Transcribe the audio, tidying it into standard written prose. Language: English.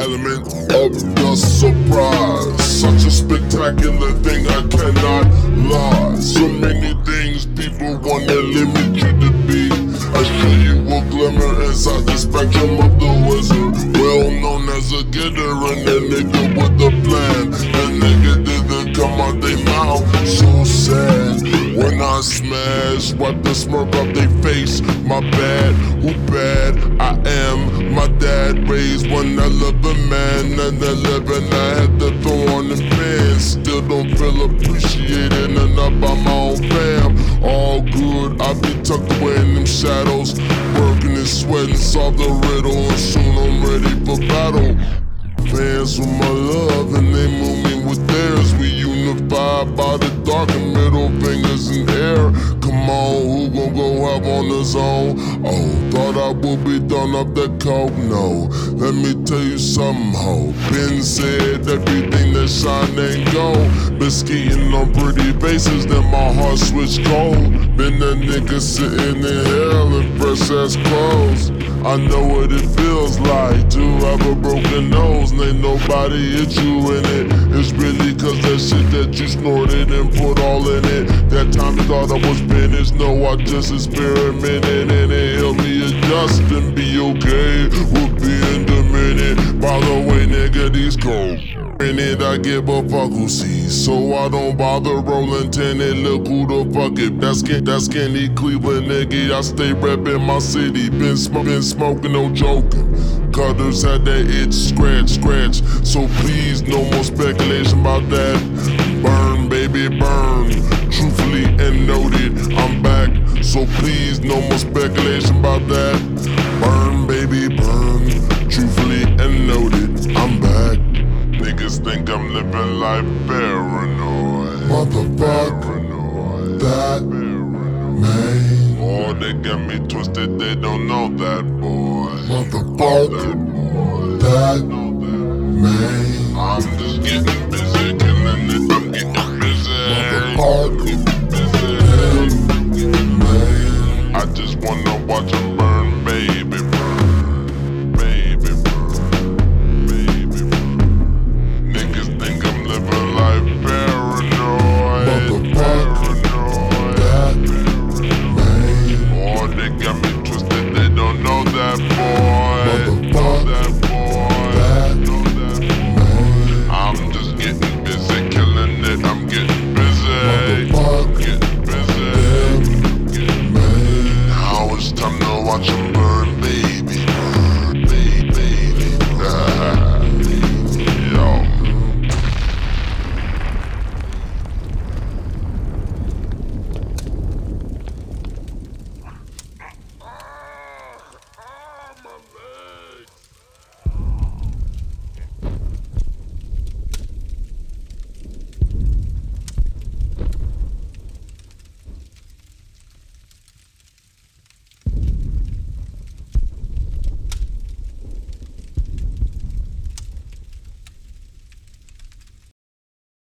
element of the surprise. Such a spectacular thing, I cannot lie. So many things people wanna limit you to be. I show you a glimmer inside the spectrum of the wizard. Well known as a getter and a nigga with a plan. A nigga didn't come out they mouth, so sad. When I smash, wipe the smirk off they face. My bad, who bad? I am my dad raised one hell of a man. And 11 I had to throw on them pants. Still don't feel appreciated enough by my own fam. All good, I be tucked away in them shadows, working and sweating, solve the riddle, and soon I'm ready for battle. Fans with my love and they move me with theirs. We unified by the dark and middle fingers in air. Come on, who gon' go have on his own? Oh, thought I would be done up the coke. No, let me tell you something, ho. Been said everything that shine ain't gold. Been skating on pretty faces, then my heart switched cold. Been a nigga sitting in hell in fresh ass clothes. I know what it feels like to have a broken nose. And ain't nobody hit you in it. It's really cause that shit that you snorted and put all in it. That time you thought I was finished. No, I just experimented and it helped me adjust and be okay. We'll be in the minute. By the way, nigga, these cold. In it, I give a fuck who sees, so I don't bother rolling tinted. Look who the fuck it. That skinny Cleveland nigga. I stay reppin' my city. Been smoking, no joking. Cutters had that itch, scratch. So please, no more speculation about that. Burn, baby, burn. Truthfully and noted, I'm back. So please, no more speculation about that. Burn, baby, burn. Truthfully and noted, I'm back. Niggas think I'm living life paranoid. Motherfucker, that man. Oh, they got me twisted, they don't know that boy. Motherfucker, that man. I'm just getting busy, killing it, I'm getting busy. Motherfucker, that man. I just wanna watch him burn, baby. Watch 'em burn.